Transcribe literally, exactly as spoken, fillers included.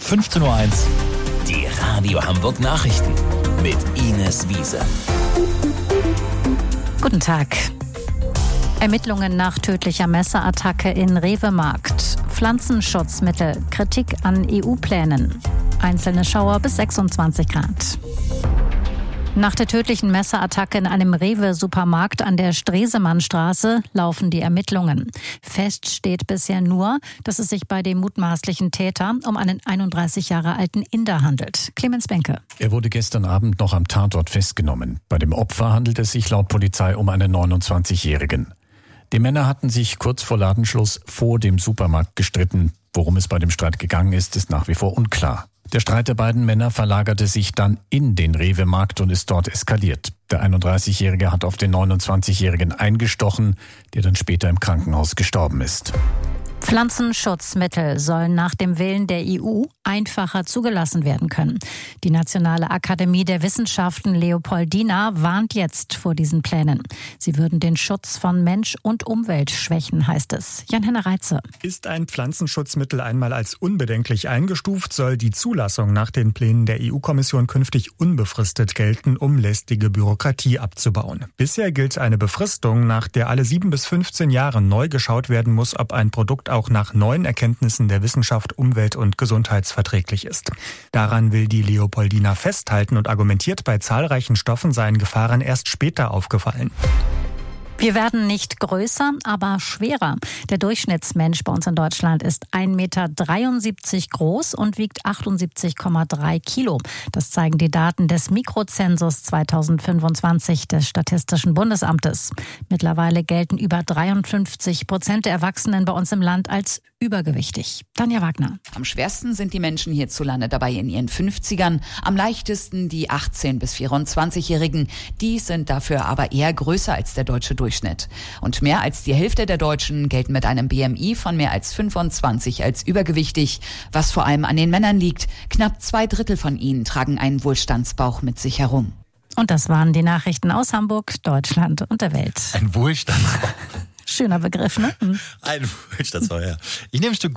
fünfzehn Uhr eins. Die Radio Hamburg Nachrichten mit Ines Wiese. Guten Tag. Ermittlungen nach tödlicher Messerattacke in Rewe-Markt. Pflanzenschutzmittel, Kritik an E U-Plänen. Einzelne Schauer bis sechsundzwanzig Grad. Nach der tödlichen Messerattacke in einem Rewe-Supermarkt an der Stresemannstraße laufen die Ermittlungen. Fest steht bisher nur, dass es sich bei dem mutmaßlichen Täter um einen einunddreißig Jahre alten Inder handelt. Clemens Benke. Er wurde gestern Abend noch am Tatort festgenommen. Bei dem Opfer handelt es sich laut Polizei um einen neunundzwanzigjährigen. Die Männer hatten sich kurz vor Ladenschluss vor dem Supermarkt gestritten. Worum es bei dem Streit gegangen ist, ist nach wie vor unklar. Der Streit der beiden Männer verlagerte sich dann in den Rewe-Markt und ist dort eskaliert. Der einunddreißigjährige hat auf den neunundzwanzigjährigen eingestochen, der dann später im Krankenhaus gestorben ist. Pflanzenschutzmittel sollen nach dem Willen der E U einfacher zugelassen werden können. Die Nationale Akademie der Wissenschaften Leopoldina warnt jetzt vor diesen Plänen. Sie würden den Schutz von Mensch und Umwelt schwächen, heißt es. Jan-Henner Reitze. Ist ein Pflanzenschutzmittel einmal als unbedenklich eingestuft, soll die Zulassung nach den Plänen der E U-Kommission künftig unbefristet gelten, um lästige Bürokratie abzubauen. Bisher gilt eine Befristung, nach der alle sieben bis fünfzehn Jahre neu geschaut werden muss, ob ein Produkt auch nach neuen Erkenntnissen der Wissenschaft umwelt- und gesundheitsverträglich ist. Daran will die Leopoldina festhalten und argumentiert, bei zahlreichen Stoffen seien Gefahren erst später aufgefallen. Wir werden nicht größer, aber schwerer. Der Durchschnittsmensch bei uns in Deutschland ist ein Meter dreiundsiebzig groß und wiegt achtundsiebzig Komma drei Kilo. Das zeigen die Daten des Mikrozensus zweitausendfünfundzwanzig des Statistischen Bundesamtes. Mittlerweile gelten über dreiundfünfzig Prozent der Erwachsenen bei uns im Land als übergewichtig. Tanja Wagner. Am schwersten sind die Menschen hierzulande dabei in ihren fünfzigern, am leichtesten die achtzehn- bis vierundzwanzigjährigen. Die sind dafür aber eher größer als der deutsche Durchschnitt. Und mehr als die Hälfte der Deutschen gelten mit einem B M I von mehr als fünfundzwanzig als übergewichtig, was vor allem an den Männern liegt. Knapp zwei Drittel von ihnen tragen einen Wohlstandsbauch mit sich herum. Und das waren die Nachrichten aus Hamburg, Deutschland und der Welt. Ein Wohlstandsbauch. Schöner Begriff, ne? Ein Wohlstandsbauch, ja. Ich nehme ein Stück